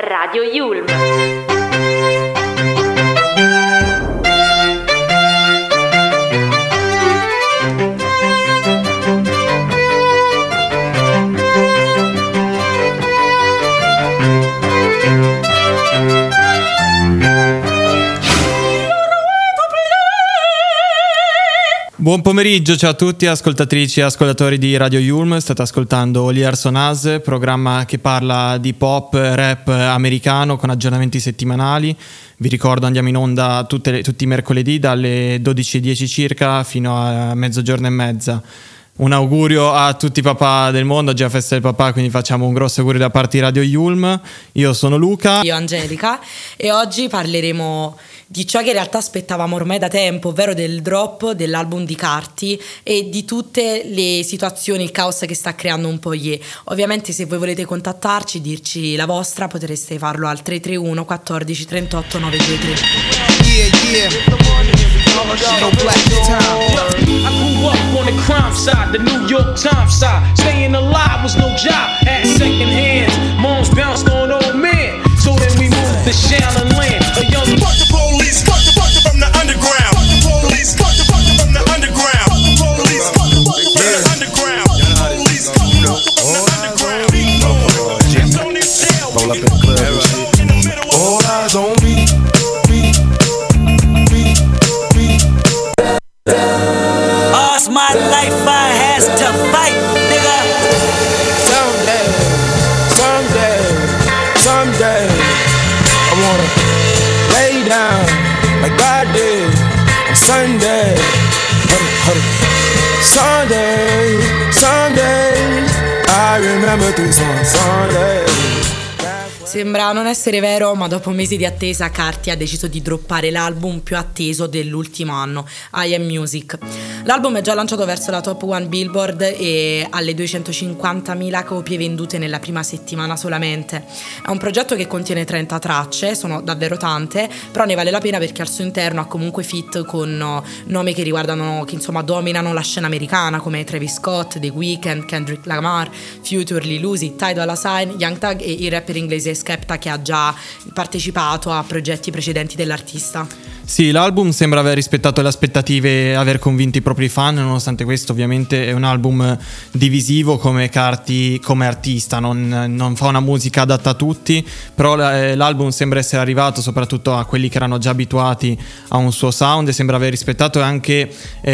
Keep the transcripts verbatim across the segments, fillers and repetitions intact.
Radio Yulm. Buon pomeriggio, ciao a tutti ascoltatrici e ascoltatori di Radio Yulm. State ascoltando All Ears on Us, programma che parla di pop, rap americano con aggiornamenti settimanali. Vi ricordo, andiamo in onda tutte le, tutti i mercoledì dalle dodici e dieci circa fino a mezzogiorno e mezza. Un augurio a tutti i papà del mondo, oggi è la festa del papà, quindi facciamo un grosso augurio da parte di Radio Yulm. Io sono Luca. Io Angelica e oggi parleremo di ciò che in realtà aspettavamo ormai da tempo, ovvero del drop dell'album di Carti e di tutte le situazioni, il caos che sta creando un po' Ye. Ovviamente se voi volete contattarci, dirci la vostra, potreste farlo al tre tre uno quattordici trentotto nove due tre. Yeah, yeah. No black time. I grew up on the crime side, the New York Times side. Staying alive was no job, had second hands. Moms bounced on old men, so then we moved to Shaolin land. A young fuck the police, fuck the fuck from the underground. Fuck the police, fuck the fuck from the underground. Fuck the police, fuck the fuck from the underground. Police, fuck the fuck from the underground. It's on this shell. Roll up in the club. All eyes on me. All's my life I has to fight, nigga. Someday, someday, someday, I wanna lay down like God did on Sunday. Sunday, Sunday, I remember this on Sunday. Sembra non essere vero, ma dopo mesi di attesa Carti ha deciso di droppare l'album più atteso dell'ultimo anno, I Am Music. L'album è già lanciato verso la top one Billboard e alle duecentocinquantamila copie vendute nella prima settimana solamente. È un progetto che contiene trenta tracce, sono davvero tante, però ne vale la pena perché al suo interno ha comunque feat con nomi che riguardano, che insomma dominano la scena americana, come Travis Scott, The Weeknd, Kendrick Lamar, Future, Lil Uzi, Ty Dolla Sign, Young Thug e il rapper inglese Skepta, che ha già partecipato a progetti precedenti dell'artista. Sì, l'album sembra aver rispettato le aspettative e aver convinto i propri fan. Nonostante questo, ovviamente è un album divisivo come Carti, come artista, non, non fa una musica adatta a tutti, però l'album sembra essere arrivato soprattutto a quelli che erano già abituati a un suo sound e sembra aver rispettato anche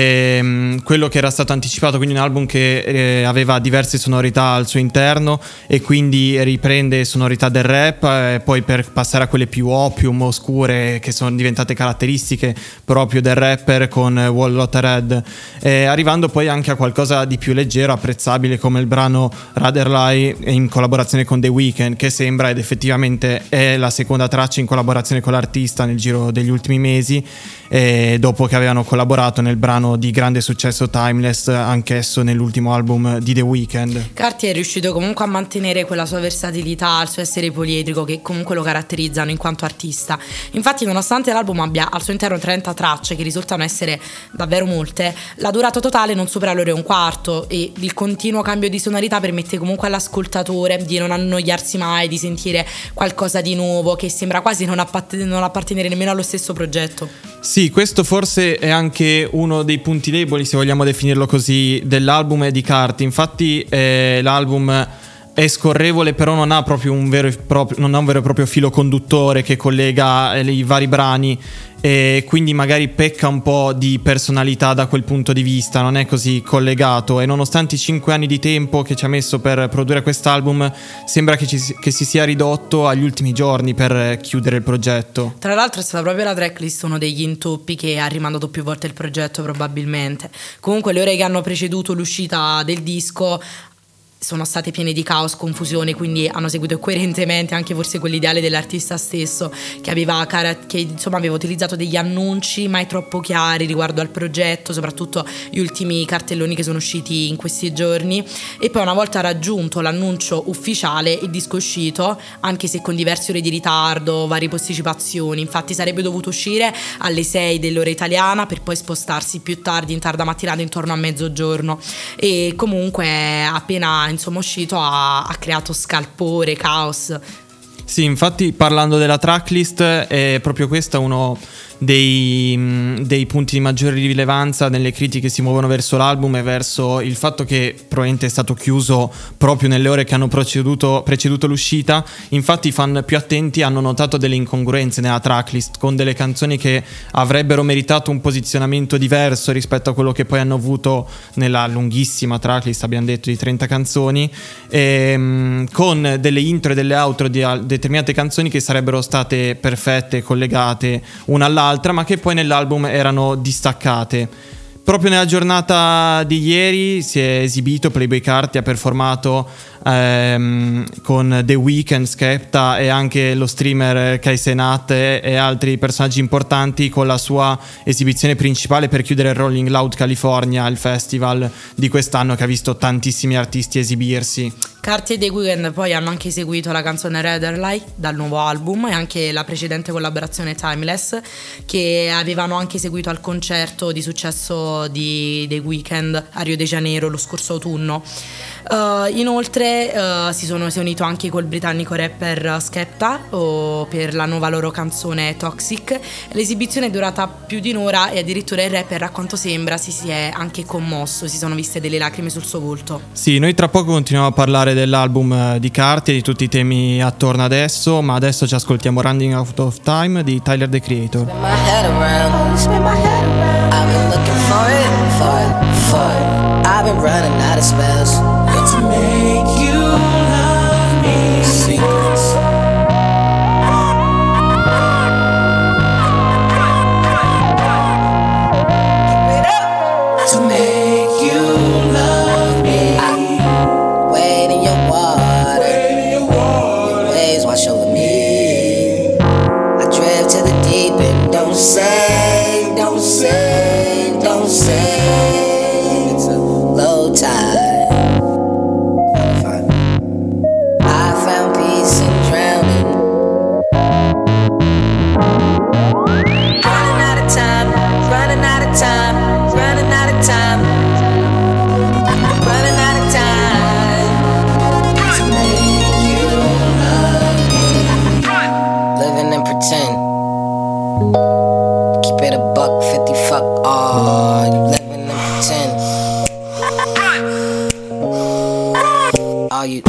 ehm, quello che era stato anticipato, quindi un album che eh, aveva diverse sonorità al suo interno e quindi riprende sonorità del rap, eh, poi per passare a quelle più opium, oscure, che sono diventate caratteristiche proprio del rapper con Wall Lotta Red, eh, arrivando poi anche a qualcosa di più leggero, apprezzabile, come il brano Rather Lie in collaborazione con The Weeknd, che sembra ed effettivamente è la seconda traccia in collaborazione con l'artista nel giro degli ultimi mesi, eh, dopo che avevano collaborato nel brano di grande successo Timeless, anch'esso nell'ultimo album di The Weeknd. Carti è riuscito comunque a mantenere quella sua versatilità, il suo essere poliedrico che comunque lo caratterizzano in quanto artista. Infatti, nonostante l'album abbia al suo interno trenta tracce, che risultano essere davvero molte, la durata totale non supera l'ora e un quarto e il continuo cambio di sonorità permette comunque all'ascoltatore di non annoiarsi mai, di sentire qualcosa di nuovo che sembra quasi non, appatt- non appartenere nemmeno allo stesso progetto. Sì, questo forse è anche uno dei punti deboli, se vogliamo definirlo così, dell'album di Carti. Infatti eh, l'album è scorrevole, però non ha proprio un vero e proprio, non ha un vero e proprio filo conduttore che collega eh, i vari brani, e quindi magari pecca un po' di personalità da quel punto di vista, non è così collegato, e nonostante i cinque anni di tempo che ci ha messo per produrre quest'album sembra che, ci, che si sia ridotto agli ultimi giorni per chiudere il progetto. Tra l'altro è stata proprio la tracklist uno degli intoppi che ha rimandato più volte il progetto, probabilmente. Comunque le ore che hanno preceduto l'uscita del disco sono state piene di caos, confusione, quindi hanno seguito coerentemente anche forse quell'ideale dell'artista stesso, che aveva che insomma aveva utilizzato degli annunci mai troppo chiari riguardo al progetto, soprattutto gli ultimi cartelloni che sono usciti in questi giorni, e poi una volta raggiunto l'annuncio ufficiale il disco è uscito, anche se con diverse ore di ritardo, varie posticipazioni. Infatti sarebbe dovuto uscire alle sei dell'ora italiana per poi spostarsi più tardi, in tarda mattinata, intorno a mezzogiorno, e comunque appena insomma uscito ha, ha creato scalpore, caos. Sì, infatti parlando della tracklist è proprio questo uno dei, dei punti di maggiore rilevanza nelle critiche che si muovono verso l'album e verso il fatto che probabilmente è stato chiuso proprio nelle ore che hanno preceduto, preceduto l'uscita. Infatti i fan più attenti hanno notato delle incongruenze nella tracklist, con delle canzoni che avrebbero meritato un posizionamento diverso rispetto a quello che poi hanno avuto nella lunghissima tracklist, abbiamo detto, di trenta canzoni, e, con delle intro e delle outro di determinate canzoni che sarebbero state perfette, collegate una all'altra, ma che poi nell'album erano distaccate. Proprio nella giornata di ieri si è esibito, Playboi Carti ha performato ehm, con The Weeknd, Skepta e anche lo streamer Kai Cenat e, e altri personaggi importanti, con la sua esibizione principale per chiudere il Rolling Loud California, il festival di quest'anno che ha visto tantissimi artisti esibirsi. Carti e The Weeknd poi hanno anche eseguito la canzone Rather Lie dal nuovo album e anche la precedente collaborazione Timeless, che avevano anche eseguito al concerto di successo di The Weeknd a Rio de Janeiro lo scorso autunno. Uh, inoltre uh, si sono si è unito anche col britannico rapper Skepta o per la nuova loro canzone Toxic. L'esibizione è durata più di un'ora e addirittura il rapper, a quanto sembra, si, si è anche commosso, si sono viste delle lacrime sul suo volto. Sì, noi tra poco continuiamo a parlare dell'album di Carti e di tutti i temi attorno adesso, ma adesso ci ascoltiamo Running Out of Time di Tyler, The Creator. I've been running out of spells to make you love me. Secrets. Keep it up to make you love me. I wade in your water, wade in your water. Your waves wash over me. I drift to the deep end. Don't say, don't say, don't say. Low tide, I found peace in drowning. Running out of time, running out of time, running out of time, running out of time to make you love me. Living and pretend. Keep it a buck fifty, fuck all. You living and pretend. Are you?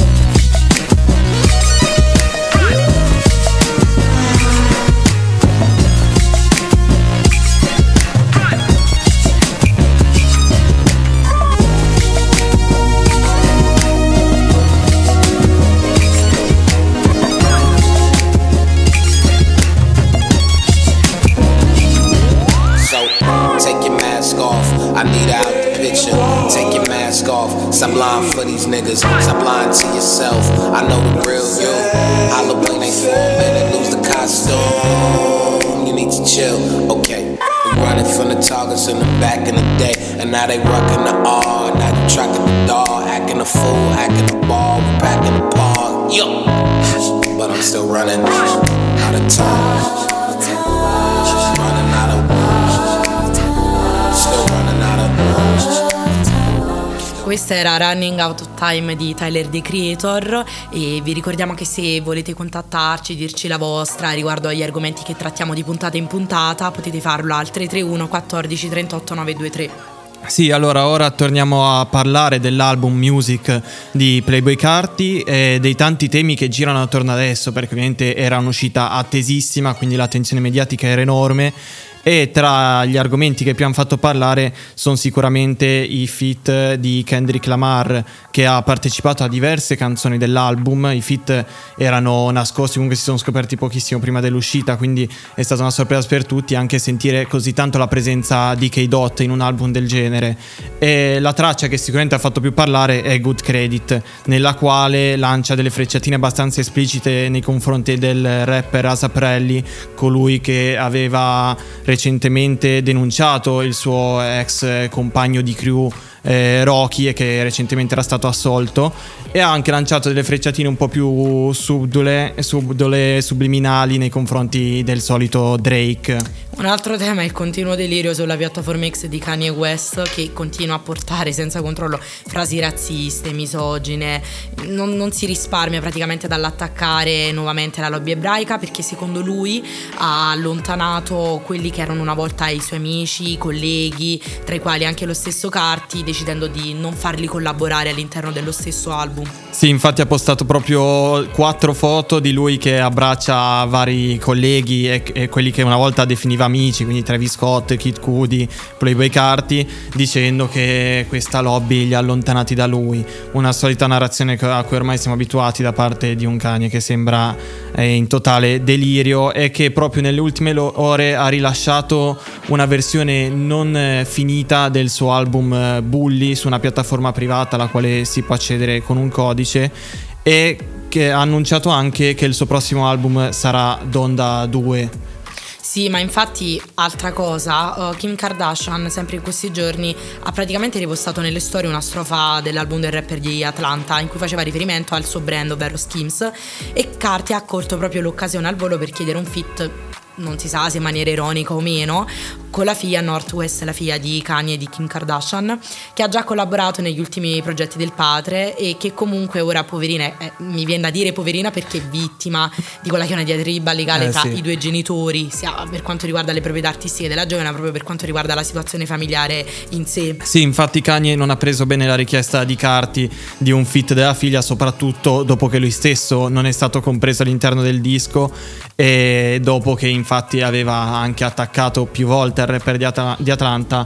So, take your mask off. I need out the picture. Take your mask off. Stop lying for these niggas. Stop lying to yourself. I know the real you. Halloween ain't for a minute. Lose the costume. You need to chill. Okay. We running from the targets in the back in the day, and now they rockin' the R. Now you tracking the dog, acting a fool, acting the ball, we packing the park. Yo. But I'm still running out of time. Running out of Still running out of Questa era Running Out of Time di Tyler, The Creator, e vi ricordiamo che se volete contattarci, dirci la vostra riguardo agli argomenti che trattiamo di puntata in puntata, potete farlo al tre tre uno quattordici trentotto novecentoventitré. Sì, allora ora torniamo a parlare dell'album Music di Playboi Carti e dei tanti temi che girano attorno adesso, perché ovviamente era un'uscita attesissima, quindi l'attenzione mediatica era enorme. E tra gli argomenti che più hanno fatto parlare sono sicuramente i feat di Kendrick Lamar, che ha partecipato a diverse canzoni dell'album. I feat erano nascosti, comunque si sono scoperti pochissimo prima dell'uscita, quindi è stata una sorpresa per tutti anche sentire così tanto la presenza di K-Dot in un album del genere. E la traccia che sicuramente ha fatto più parlare è Good Credit, nella quale lancia delle frecciatine abbastanza esplicite nei confronti del rapper A$ap Rocky, colui che aveva recentemente denunciato il suo ex compagno di crew eh, Rocky e che recentemente era stato assolto, e ha anche lanciato delle frecciatine un po' più subdole, subdole subliminali nei confronti del solito Drake. Un altro tema è il continuo delirio sulla piattaforma X di Kanye West, che continua a portare senza controllo frasi razziste, misogine. Non, non si risparmia praticamente dall'attaccare nuovamente la lobby ebraica, perché secondo lui ha allontanato quelli che erano una volta i suoi amici, colleghi, tra i quali anche lo stesso Carti, decidendo di non farli collaborare all'interno dello stesso album. Sì, infatti ha postato proprio quattro foto di lui che abbraccia vari colleghi e, e quelli che una volta definiva amici, quindi Travis Scott, Kid Cudi, Playboi Carti, dicendo che questa lobby li ha allontanati da lui. Una solita narrazione a cui ormai siamo abituati da parte di un Kanye che sembra eh, in totale delirio, e che proprio nelle ultime lo- ore ha rilasciato una versione non eh, finita del suo album eh, Bully su una piattaforma privata alla quale si può accedere con un codice, e che ha annunciato anche che il suo prossimo album sarà Donda due. Sì, ma infatti, altra cosa, uh, Kim Kardashian sempre in questi giorni ha praticamente ripostato nelle storie una strofa dell'album del rapper di Atlanta in cui faceva riferimento al suo brand, ovvero Skims, e Carti ha colto proprio l'occasione al volo per chiedere un feat, non si sa se in maniera ironica o meno, con la figlia Northwest, la figlia di Kanye e di Kim Kardashian, che ha già collaborato negli ultimi progetti del padre e che comunque ora, poverina, eh, mi viene da dire poverina perché è vittima di quella che è una diatriba legale eh, tra sì. i due genitori, sia per quanto riguarda le proprietà artistiche della giovane, ma proprio per quanto riguarda la situazione familiare in sé. Sì, infatti Kanye non ha preso bene la richiesta di Carti di un feat della figlia, soprattutto dopo che lui stesso non è stato compreso all'interno del disco, e dopo che infatti aveva anche attaccato più volte il rapper di, At- di Atlanta,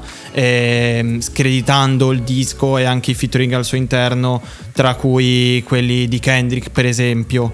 eh, screditando il disco e anche i featuring al suo interno, tra cui quelli di Kendrick per esempio.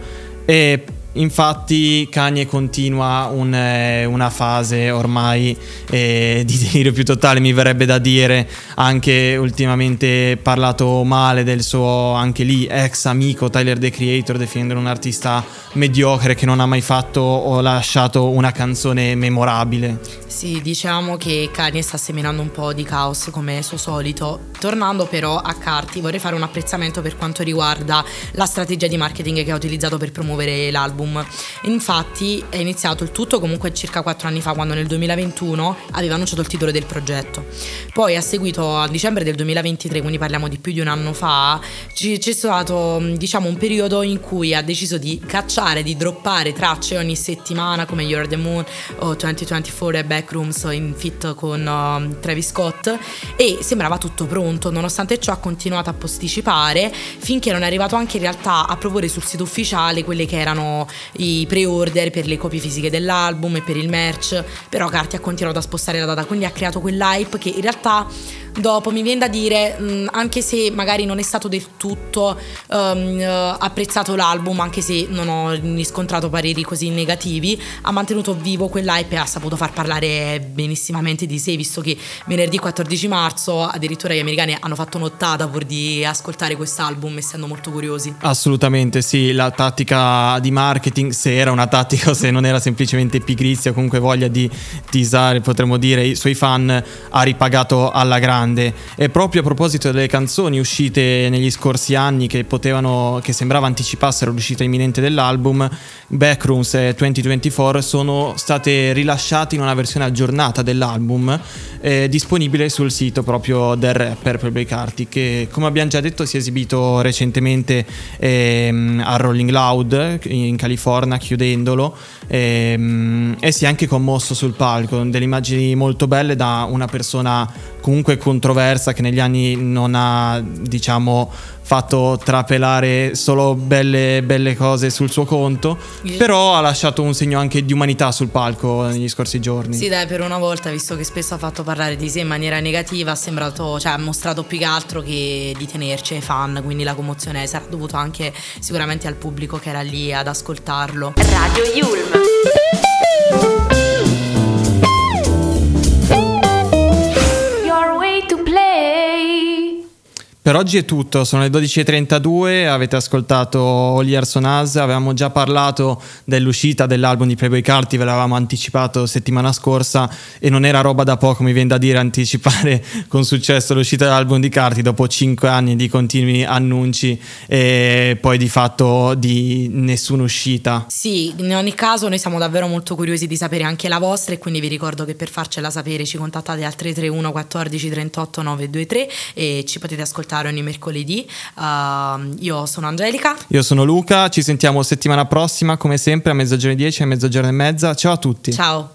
E infatti Kanye continua un, eh, una fase ormai eh, di delirio più totale, mi verrebbe da dire. Anche ultimamente parlato male del suo, anche lì, ex amico Tyler the Creator, definendo un artista mediocre che non ha mai fatto o lasciato una canzone memorabile. Sì, diciamo che Kanye sta seminando un po' di caos come suo solito. Tornando però a Carti, vorrei fare un apprezzamento per quanto riguarda la strategia di marketing che ha utilizzato per promuovere l'album. Infatti è iniziato il tutto comunque circa quattro anni fa, quando nel duemilaventuno aveva annunciato il titolo del progetto. Poi a seguito a dicembre del duemilaventitré, quindi parliamo di più di un anno fa, c- c'è stato diciamo un periodo in cui ha deciso di cacciare, di droppare tracce ogni settimana come You're the Moon o duemilaventiquattro e Backrooms in feat con uh, Travis Scott, e sembrava tutto pronto. Nonostante ciò ha continuato a posticipare finché non è arrivato anche in realtà a proporre sul sito ufficiale quelle che erano i pre-order per le copie fisiche dell'album e per il merch. Però Carti ha continuato a spostare la data, quindi ha creato quell'hype che in realtà dopo mi viene da dire, mh, anche se magari non è stato del tutto um, uh, apprezzato l'album, anche se non ho riscontrato pareri così negativi, ha mantenuto vivo quell'hype e ha saputo far parlare benissimamente di sé, visto che venerdì quattordici marzo addirittura gli americani hanno fatto nottata pur di ascoltare quest'album, essendo molto curiosi. Assolutamente sì, la tattica di marketing, se era una tattica o se non era semplicemente pigrizia o comunque voglia di teasare, potremmo dire, i suoi fan, ha ripagato alla grande. E proprio a proposito delle canzoni uscite negli scorsi anni che potevano, che sembrava anticipassero l'uscita imminente dell'album, Backrooms e duemilaventiquattro sono state rilasciate in una versione aggiornata dell'album, eh, disponibile sul sito proprio del rapper Playboi Carti, che come abbiamo già detto si è esibito recentemente ehm, a Rolling Loud in California, chiudendolo, ehm, e si è anche commosso sul palco, delle immagini molto belle da una persona comunque controversa che negli anni non ha, diciamo, fatto trapelare solo belle, belle cose sul suo conto, yeah. Però ha lasciato un segno anche di umanità sul palco negli scorsi giorni. Sì, dai, per una volta, visto che spesso ha fatto parlare di sé in maniera negativa, ha sembrato, cioè ha mostrato più che altro che di tenerci ai fan, quindi la commozione sarà dovuta anche sicuramente al pubblico che era lì ad ascoltarlo. Radio Yulm. Per oggi è tutto, sono le dodici e trentadue, avete ascoltato All Years on Us, avevamo già parlato dell'uscita dell'album di Playboi Carti, ve l'avevamo anticipato settimana scorsa e non era roba da poco, mi viene da dire, anticipare con successo l'uscita dell'album di Carti dopo cinque anni di continui annunci e poi di fatto di nessuna uscita. Sì, in ogni caso noi siamo davvero molto curiosi di sapere anche la vostra e quindi vi ricordo che per farcela sapere ci contattate al tre tre uno quattordici trentotto novecentoventitré e ci potete ascoltare ogni mercoledì. Uh, io sono Angelica. Io sono Luca, ci sentiamo settimana prossima come sempre a mezzogiorno e dieci e a mezzogiorno e mezza. Ciao a tutti. Ciao.